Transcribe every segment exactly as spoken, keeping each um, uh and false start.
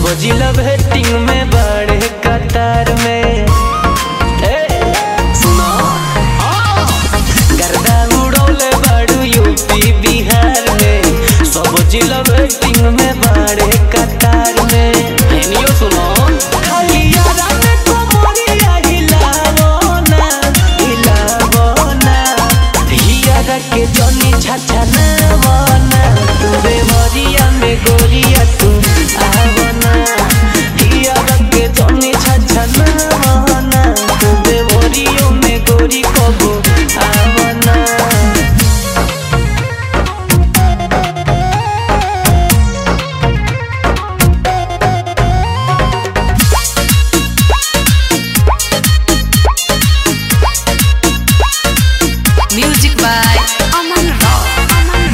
जिला भेटिंग में बड़े कतार में सुना गर्दा उड़ौले बड़ू यूपी बिहार में सब जिला भेटिंग में बड़े कतार में हेनियो सुनो खाली यारा में कोमरिया हिलावो ना हिलावो ना हियारा के जनी छाछा ना वना तू बेवरिया में गोरिया तू आवना हियारा के जनी छाछा ना वना तू बेवरिया में गोरी कबो आवना। Music by Aman Rao. Aman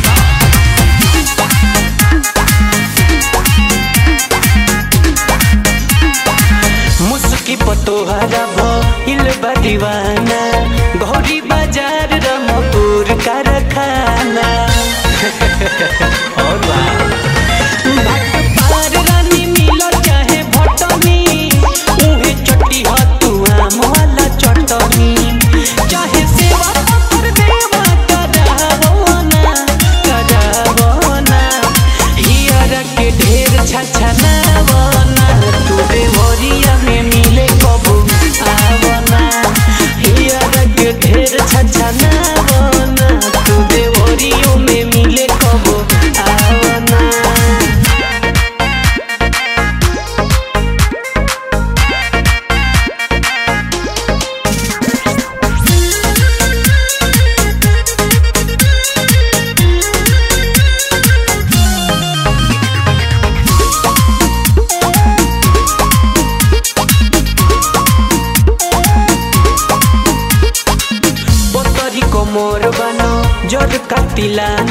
मुस्की पतोहरा भइल बा दीवाना गौरी बाजार रमपुर कारखाना और बा भट पार रानी मिलो चाहे भटनी उहे चट्टी ह तू आम वाला चटनी चाहे सेवा पर देवा करावो ना करावो ना हियारा के ढेर छछा ना वना तू देवरिया में मिले कबू आवना हियारा के ढेर छछा ना वना तू देवरिया में मिले कबू आवना। मोर बनो जर कातिला